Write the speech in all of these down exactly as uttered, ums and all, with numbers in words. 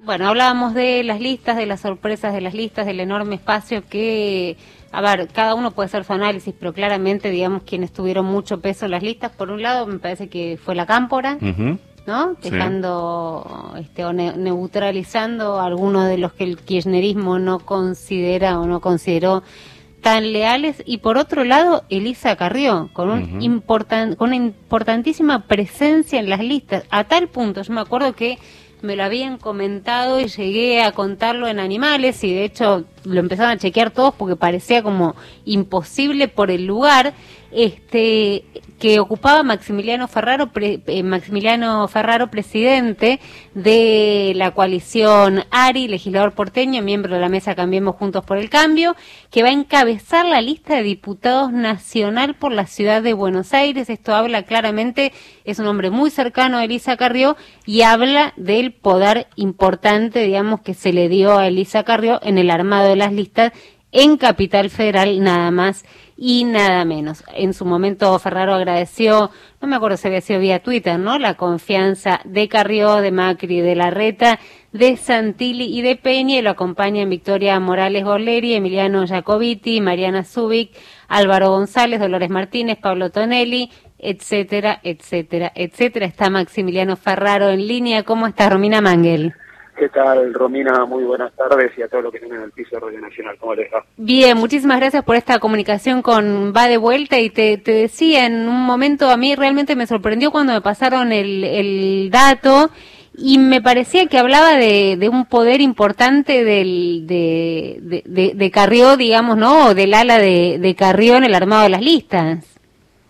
Bueno, hablábamos de las listas, de las sorpresas de las listas, del enorme espacio que, a ver, cada uno puede hacer su análisis, pero claramente, digamos, quienes tuvieron mucho peso en las listas, por un lado, me parece que fue la Cámpora, uh-huh. ¿no? Dejando, sí. este, o ne neutralizando a algunos de los que el kirchnerismo no considera o no consideró tan leales, y por otro lado, Elisa Carrió, con, un uh-huh. importan con una importantísima presencia en las listas, a tal punto, yo me acuerdo que me lo habían comentado y llegué a contarlo en Animales, y de hecho lo empezaron a chequear todos porque parecía como imposible por el lugar, este que ocupaba Maximiliano Ferraro, pre, eh, Maximiliano Ferraro, presidente de la coalición ARI, legislador porteño, miembro de la mesa Cambiemos Juntos por el Cambio, que va a encabezar la lista de diputados nacional por la ciudad de Buenos Aires. Esto habla claramente, es un hombre muy cercano a Elisa Carrió y habla del poder importante, digamos, que se le dio a Elisa Carrió en el armado de las listas en Capital Federal, nada más y nada menos. En su momento Ferraro agradeció, no me acuerdo si había sido vía Twitter, ¿no?, la confianza de Carrió, de Macri, de Larreta, de Santilli y de Peña, y lo acompañan Victoria Morales Borleri, Emiliano Jacobiti, Mariana Zubik, Álvaro González, Dolores Martínez, Pablo Tonelli, etcétera, etcétera, etcétera. Está Maximiliano Ferraro en línea. ¿Cómo está, Romina Mangel? ¿Qué tal, Romina? Muy buenas tardes, y a todos los que tienen el piso de Radio Nacional. ¿Cómo les va? Bien, muchísimas gracias por esta comunicación con Va de Vuelta, y te, te decía en un momento, a mí realmente me sorprendió cuando me pasaron el, el dato, y me parecía que hablaba de, de un poder importante del, de, de, de, de Carrió, digamos, ¿no?, o del ala de, de Carrió en el armado de las listas.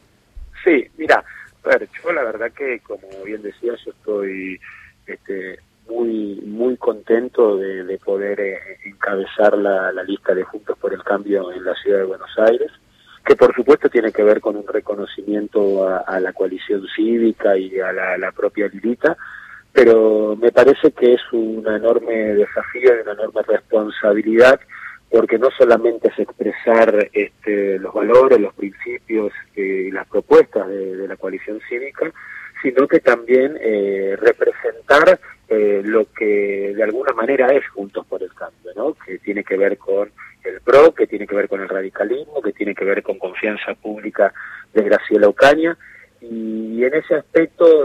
Sí, mira, a ver, yo la verdad que, como bien decía, yo estoy este, muy muy contento de, de poder eh, encabezar la, la lista de Juntos por el Cambio en la ciudad de Buenos Aires, que por supuesto tiene que ver con un reconocimiento a, a la coalición cívica y a la, la propia Lilita, pero me parece que es un enorme desafío y una enorme responsabilidad, porque no solamente es expresar este, los valores, los principios y eh, las propuestas de, de la coalición cívica, sino que también eh, representar eh, lo que de alguna manera es Juntos por el Cambio, ¿no?, que tiene que ver con el P R O, que tiene que ver con el radicalismo, que tiene que ver con Confianza Pública de Graciela Ocaña, y en ese aspecto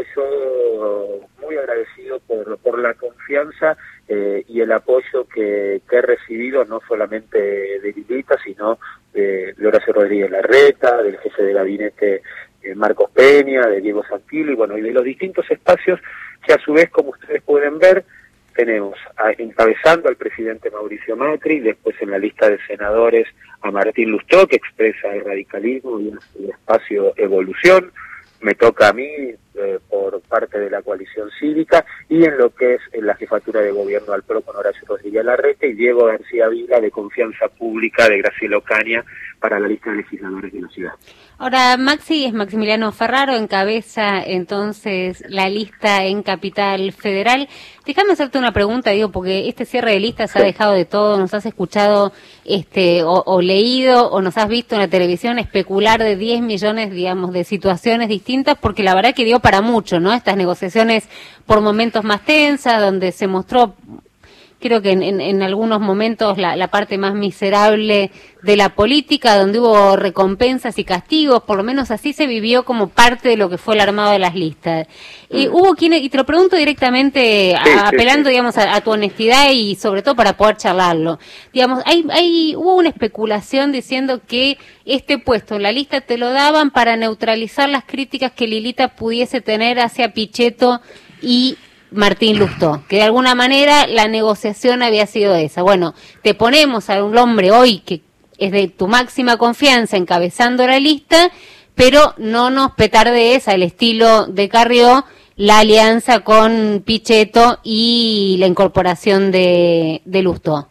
yo muy agradecido por, por la confianza eh, y el apoyo que, que he recibido, no solamente de Lilita, sino de Horacio Rodríguez Larreta, del jefe de gabinete eh, Marcos Peña, de Diego Santilli, y bueno, y de los distintos espacios que a su vez, como ustedes pueden ver, tenemos a, encabezando al presidente Mauricio Macri, después en la lista de senadores a Martín Lustó, que expresa el radicalismo y el espacio Evolución. Me toca a mí eh, por parte de la coalición cívica, y en lo que es en la jefatura de gobierno al P R O con Horacio Rodríguez Larreta, y Diego García Vila de Confianza Pública de Graciela Ocaña para la lista de legisladores de la ciudad. Ahora, Maxi, es Maximiliano Ferraro, encabeza entonces la lista en Capital Federal. Déjame hacerte una pregunta, digo, porque este cierre de listas ha dejado de todo. Nos has escuchado este o, o leído o nos has visto en la televisión especular de diez millones, digamos, de situaciones distintas, porque la verdad que dio para mucho, ¿no? Estas negociaciones por momentos más tensas, donde se mostró, creo que en, en, en algunos momentos la, la parte más miserable de la política, donde hubo recompensas y castigos, por lo menos así se vivió como parte de lo que fue el armado de las listas. Eh, mm. Hubo quienes, y te lo pregunto directamente, a, sí, apelando, sí, sí. digamos, a, a tu honestidad y sobre todo para poder charlarlo. Digamos, hay, hay, hubo una especulación diciendo que este puesto en la lista te lo daban para neutralizar las críticas que Lilita pudiese tener hacia Pichetto y Martín Lustó, que de alguna manera la negociación había sido esa. Bueno, te ponemos a un hombre hoy que es de tu máxima confianza encabezando la lista, pero no nos petardees al estilo de Carrió la alianza con Pichetto y la incorporación de, de Lustó.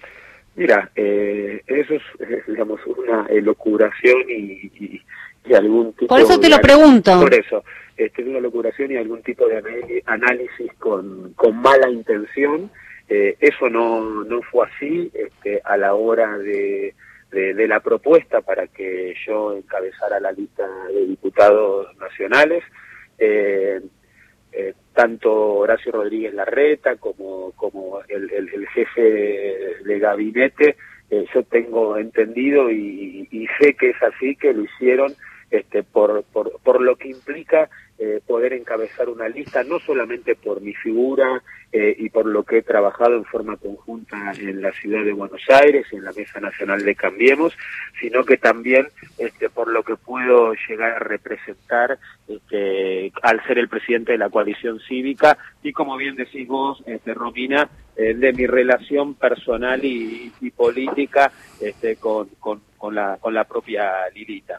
Mira, eh, eso es, digamos, una elocuración y, y, y algún tipo... Por eso te de, lo pregunto. Por eso. Este, una locuración y algún tipo de análisis con, con mala intención. Eh, eso no, no fue así este, a la hora de, de, de la propuesta para que yo encabezara la lista de diputados nacionales. Eh, eh, tanto Horacio Rodríguez Larreta como, como el, el, el jefe de, de gabinete, eh, yo tengo entendido y, y sé que es así, que lo hicieron este, por, por, por lo que implica eh, poder encabezar una lista, no solamente por mi figura eh, y por lo que he trabajado en forma conjunta en la ciudad de Buenos Aires y en la Mesa Nacional de Cambiemos, sino que también este, por lo que puedo llegar a representar este, al ser el presidente de la coalición cívica y, como bien decís vos, este, Romina, eh, de mi relación personal y, y política este, con, con, con, la, con la propia Lilita.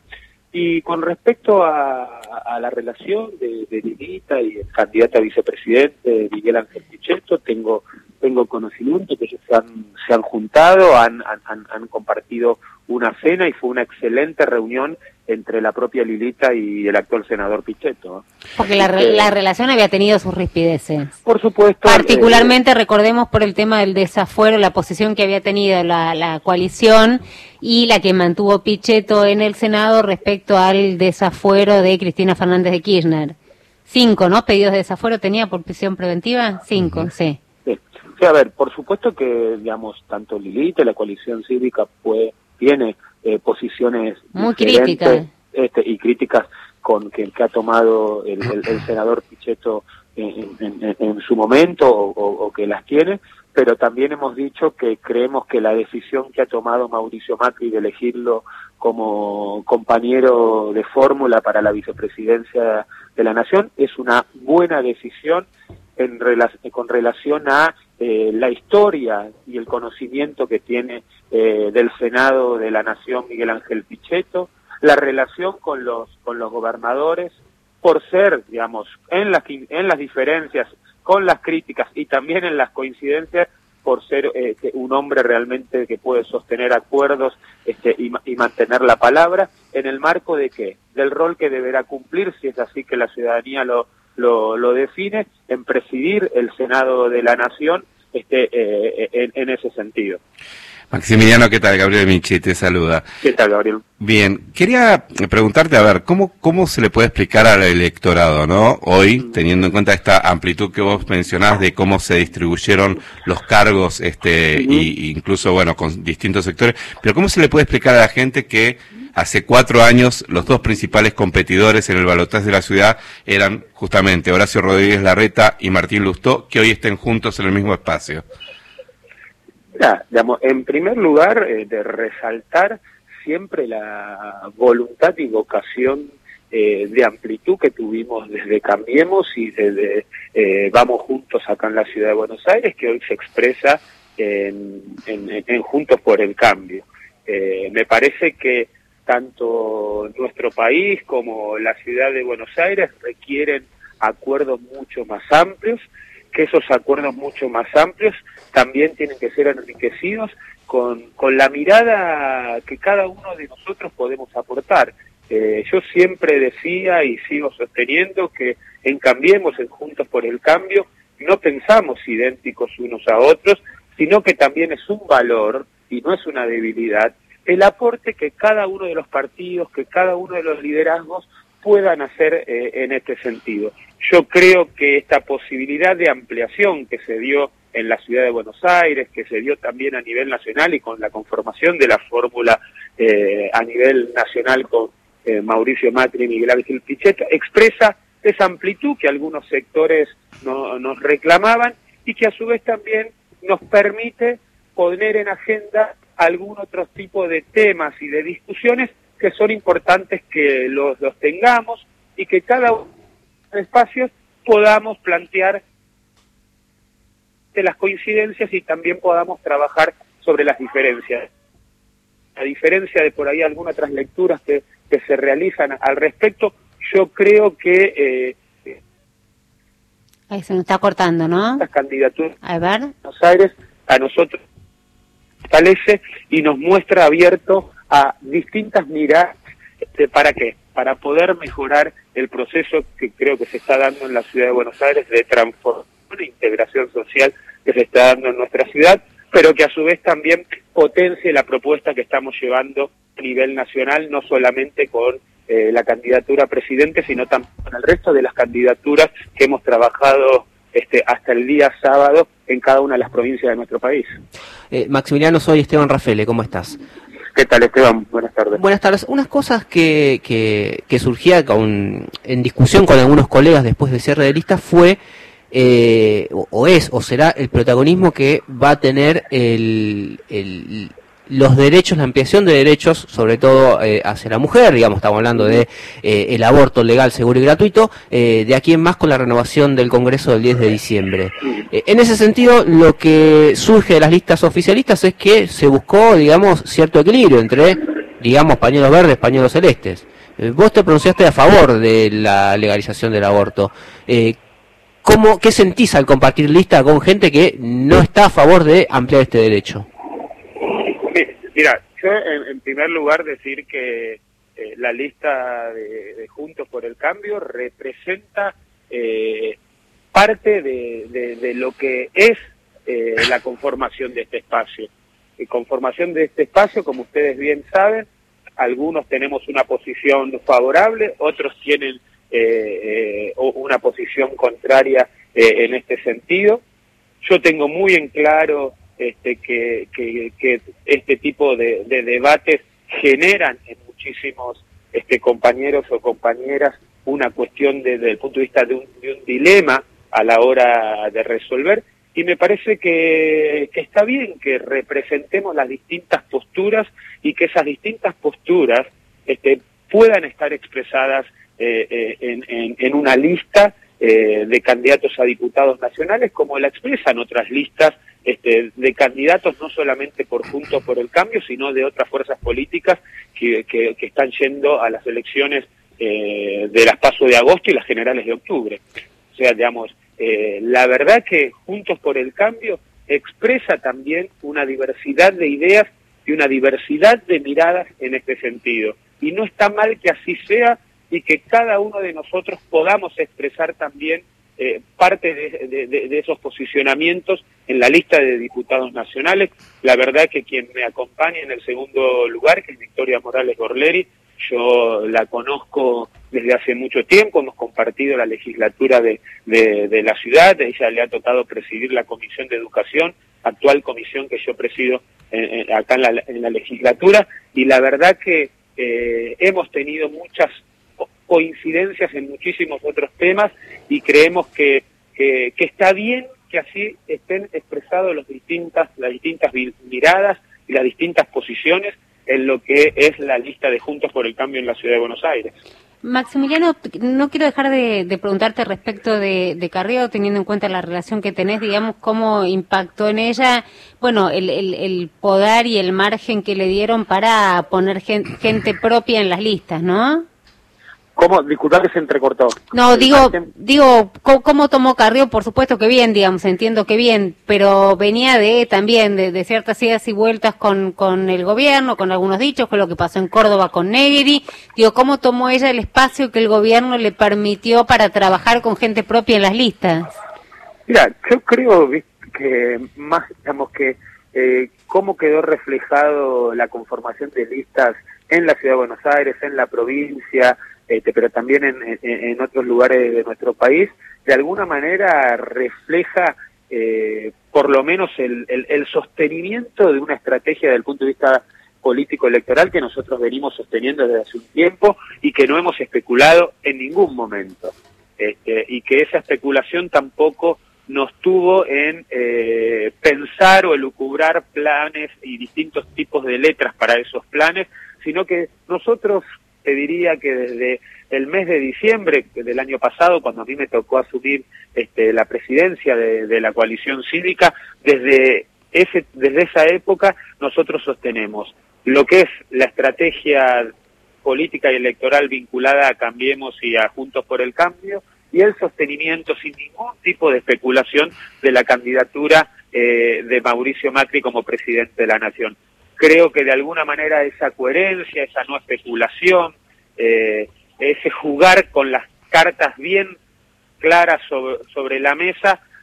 Y con respecto a, a la relación de, de Lilita y el candidato a vicepresidente Miguel Ángel Pichetto, tengo tengo conocimiento que ellos se han, se han juntado, han, han, han compartido una cena y fue una excelente reunión entre la propia Lilita y el actual senador Pichetto. Porque la, re, la relación había tenido sus rispideces. Por supuesto. Particularmente, eh, recordemos, por el tema del desafuero, la posición que había tenido la, la coalición y la que mantuvo Pichetto en el Senado respecto al desafuero de Cristina Fernández de Kirchner. Cinco, ¿no? Pedidos de desafuero tenía por prisión preventiva. Cinco, uh-huh. sí. Sí. Sí, a ver, por supuesto que, digamos, tanto Lilita y la coalición cívica pues, tiene eh, posiciones muy críticas este, y críticas con que, que ha tomado el, el, el senador Pichetto en, en, en su momento o, o, o que las tiene, pero también hemos dicho que creemos que la decisión que ha tomado Mauricio Macri de elegirlo como compañero de fórmula para la vicepresidencia de la Nación es una buena decisión en relación, con relación a eh, la historia y el conocimiento que tiene eh, del Senado de la Nación Miguel Ángel Pichetto, la relación con los con los gobernadores, por ser, digamos, en las en las diferencias, con las críticas y también en las coincidencias, por ser eh, un hombre realmente que puede sostener acuerdos este, y, y mantener la palabra, en el marco de qué, del rol que deberá cumplir, si es así que la ciudadanía lo Lo, lo define, en presidir el Senado de la Nación este, eh, en, en ese sentido. Maximiliano, ¿qué tal? Gabriel Michi te saluda. ¿Qué tal, Gabriel? Bien, quería preguntarte, a ver, ¿cómo cómo se le puede explicar al electorado, no? Hoy, mm. teniendo en cuenta esta amplitud que vos mencionás de cómo se distribuyeron los cargos, este, mm-hmm. y incluso, bueno, con distintos sectores, pero ¿cómo se le puede explicar a la gente que hace cuatro años los dos principales competidores en el balotaje de la ciudad eran justamente Horacio Rodríguez Larreta y Martín Lustó, que hoy estén juntos en el mismo espacio? Mira, digamos, en primer lugar, eh, de resaltar siempre la voluntad y vocación eh, de amplitud que tuvimos desde Cambiemos y desde eh, Vamos Juntos acá en la ciudad de Buenos Aires, que hoy se expresa en, en, en Juntos por el Cambio. Eh, me parece que tanto nuestro país como la ciudad de Buenos Aires requieren acuerdos mucho más amplios, que esos acuerdos mucho más amplios también tienen que ser enriquecidos con, con la mirada que cada uno de nosotros podemos aportar. Eh, yo siempre decía y sigo sosteniendo que en Cambiemos, en Juntos por el Cambio, no pensamos idénticos unos a otros, sino que también es un valor y no es una debilidad el aporte que cada uno de los partidos, que cada uno de los liderazgos puedan hacer eh, en este sentido. Yo creo que esta posibilidad de ampliación que se dio en la ciudad de Buenos Aires, que se dio también a nivel nacional y con la conformación de la fórmula eh, a nivel nacional con eh, Mauricio Macri y Miguel Ángel Pichetto, expresa esa amplitud que algunos sectores no, nos reclamaban y que a su vez también nos permite poner en agenda algún otro tipo de temas y de discusiones que son importantes que los, los tengamos y que cada uno de los espacios podamos plantear de las coincidencias y también podamos trabajar sobre las diferencias. A diferencia de por ahí algunas otras lecturas que, que se realizan al respecto, yo creo que... Eh, Ahí se nos está cortando, ¿no? Las candidaturas a ver. de Buenos Aires a nosotros fortalece y nos muestra abierto a distintas miradas. Este, ¿Para qué? Para poder mejorar el proceso que creo que se está dando en la ciudad de Buenos Aires de transformación e integración social que se está dando en nuestra ciudad, pero que a su vez también potencie la propuesta que estamos llevando a nivel nacional, no solamente con eh, la candidatura a presidente, sino también con el resto de las candidaturas que hemos trabajado este, hasta el día sábado en cada una de las provincias de nuestro país. Eh, Maximiliano, soy Esteban Rafele, ¿cómo estás? ¿Qué tal, Esteban? Buenas tardes. Buenas tardes. Unas cosas que, que, que surgía con, en discusión con algunos colegas después del cierre de listas fue, eh, o, o es, o será el protagonismo que va a tener el, el, los derechos, la ampliación de derechos, sobre todo eh, hacia la mujer, digamos, estamos hablando de eh, el aborto legal, seguro y gratuito, eh, de aquí en más con la renovación del Congreso del diez de diciembre. Eh, en ese sentido, lo que surge de las listas oficialistas es que se buscó, digamos, cierto equilibrio entre, digamos, pañuelos verdes, pañuelos celestes. Eh, vos te pronunciaste a favor de la legalización del aborto. Eh, ¿cómo, ¿Qué sentís al compartir lista con gente que no está a favor de ampliar este derecho? Mira, yo en, en primer lugar decir que eh, la lista de, de Juntos por el Cambio representa eh, parte de, de, de lo que es eh, la conformación de este espacio. Y conformación de este espacio, como ustedes bien saben, algunos tenemos una posición favorable, otros tienen eh, eh, una posición contraria eh, en este sentido. Yo tengo muy en claro Este, que, que, que este tipo de, de debates generan en muchísimos este, compañeros o compañeras una cuestión desde el punto de vista de un, de un dilema a la hora de resolver, y me parece que, que está bien que representemos las distintas posturas y que esas distintas posturas este, puedan estar expresadas eh, eh, en, en, en una lista eh, de candidatos a diputados nacionales, como la expresan otras listas Este, de candidatos no solamente por Juntos por el Cambio, sino de otras fuerzas políticas que, que, que están yendo a las elecciones eh, de las PASO de agosto y las generales de octubre. O sea, digamos, eh, la verdad que Juntos por el Cambio expresa también una diversidad de ideas y una diversidad de miradas en este sentido. Y no está mal que así sea y que cada uno de nosotros podamos expresar también Eh, parte de, de, de esos posicionamientos en la lista de diputados nacionales. La verdad que quien me acompaña en el segundo lugar, que es Victoria Morales Gorleri, yo la conozco desde hace mucho tiempo, hemos compartido la legislatura de, de, de la ciudad, a ella le ha tocado presidir la Comisión de Educación, actual comisión que yo presido eh, eh, acá en la, en la legislatura, y la verdad que eh, hemos tenido muchas coincidencias en muchísimos otros temas y creemos que, que, que está bien que así estén expresados los distintas, las distintas miradas y las distintas posiciones en lo que es la lista de Juntos por el Cambio en la Ciudad de Buenos Aires. Maximiliano, no quiero dejar de, de preguntarte respecto de, de Carrió, teniendo en cuenta la relación que tenés, digamos, cómo impactó en ella, bueno, el, el, el poder y el margen que le dieron para poner gente, gente propia en las listas, ¿no? ¿Cómo? Disculpa que se entrecortó. No, digo, digo, ¿cómo, ¿cómo tomó Carrió? Por supuesto que bien, digamos, entiendo que bien, pero venía de también de, de ciertas idas y vueltas con, con el gobierno, con algunos dichos, con lo que pasó en Córdoba con Negri. Digo, ¿cómo tomó ella el espacio que el gobierno le permitió para trabajar con gente propia en las listas? Mira, yo creo que más, digamos que, eh, cómo quedó reflejado la conformación de listas en la Ciudad de Buenos Aires, en la provincia, Este, pero también en, en, en otros lugares de nuestro país, de alguna manera refleja eh, por lo menos el, el, el sostenimiento de una estrategia desde el punto de vista político electoral que nosotros venimos sosteniendo desde hace un tiempo y que no hemos especulado en ningún momento. Este, y que esa especulación tampoco nos tuvo en eh, pensar o elucubrar planes y distintos tipos de letras para esos planes, sino que nosotros, te diría que desde el mes de diciembre del año pasado, cuando a mí me tocó asumir este, la presidencia de, de la coalición cívica, desde, ese, desde esa época nosotros sostenemos lo que es la estrategia política y electoral vinculada a Cambiemos y a Juntos por el Cambio, y el sostenimiento sin ningún tipo de especulación de la candidatura eh, de Mauricio Macri como presidente de la Nación. Creo que de alguna manera esa coherencia, esa no especulación, eh, ese jugar con las cartas bien claras sobre, sobre la mesa,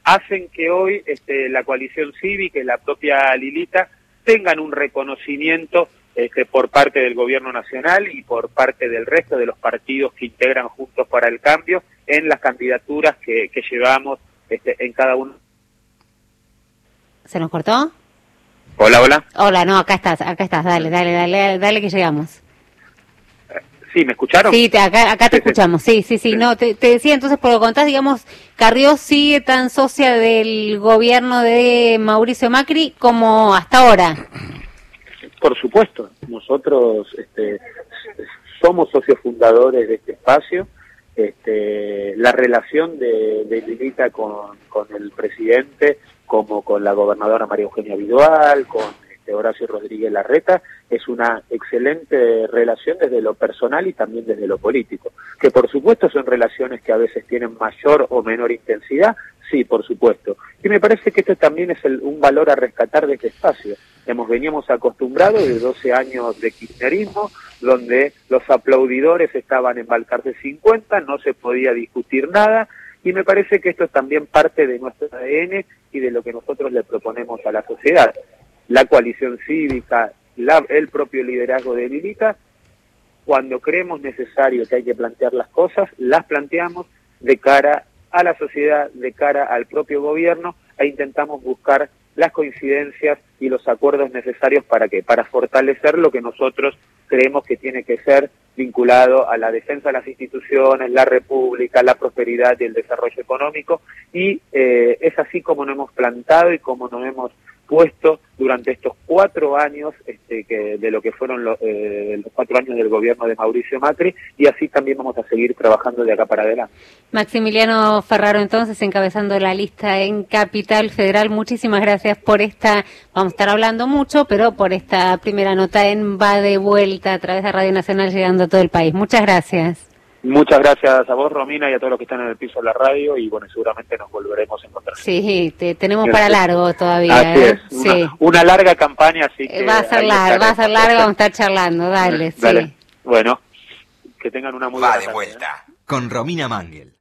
hacen que hoy este, la coalición cívica y la propia Lilita tengan un reconocimiento este, por parte del gobierno nacional y por parte del resto de los partidos que integran Juntos para el Cambio en las candidaturas que, que llevamos este, en cada uno. ¿Se nos cortó? Hola, hola. Hola, no, acá estás, acá estás, dale, dale, dale, dale que llegamos. Sí, ¿me escucharon? Sí, te, acá, acá te sí, escuchamos, sí, sí, sí, sí. No, te, te decía entonces, por lo que contás, digamos, Carrió sigue tan socia del gobierno de Mauricio Macri como hasta ahora. Por supuesto, nosotros este, somos socios fundadores de este espacio. Este, la relación de, de Lilita con, con el presidente, como con la gobernadora María Eugenia Vidal, con este, Horacio Rodríguez Larreta, es una excelente relación desde lo personal y también desde lo político. Que por supuesto son relaciones que a veces tienen mayor o menor intensidad, sí, por supuesto. Y me parece que esto también es el, un valor a rescatar de este espacio. Hemos veníamos acostumbrados de doce años de kirchnerismo, donde los aplaudidores estaban en Balcarce cincuenta, no se podía discutir nada, y me parece que esto es también parte de nuestro A D N y de lo que nosotros le proponemos a la sociedad. La coalición cívica, la, el propio liderazgo de Lilita, cuando creemos necesario que hay que plantear las cosas, las planteamos de cara a la sociedad, de cara al propio gobierno, e intentamos buscar las coincidencias y los acuerdos necesarios para qué, para fortalecer lo que nosotros creemos que tiene que ser vinculado a la defensa de las instituciones, la república, la prosperidad y el desarrollo económico, y eh, es así como nos hemos plantado y como nos hemos puesto durante estos cuatro años este, que, de lo que fueron lo, eh, los cuatro años del gobierno de Mauricio Macri, y así también vamos a seguir trabajando de acá para adelante. Maximiliano Ferraro, entonces, encabezando la lista en Capital Federal, muchísimas gracias por esta, vamos a estar hablando mucho, pero por esta primera nota en Va de Vuelta a través de Radio Nacional, llegando a todo el país. Muchas gracias. Muchas gracias a vos, Romina, y a todos los que están en el piso de la radio, y bueno, seguramente nos volveremos a encontrar. Sí, te, tenemos para largo todavía. Así ¿eh? es, una, sí. una larga campaña, así que... Va a ser larga, va a ser larga, vamos a estar charlando, dale, dale. sí. Bueno, que tengan una muy Va buena de tarde, Vuelta, ¿eh? con Romina Mangel.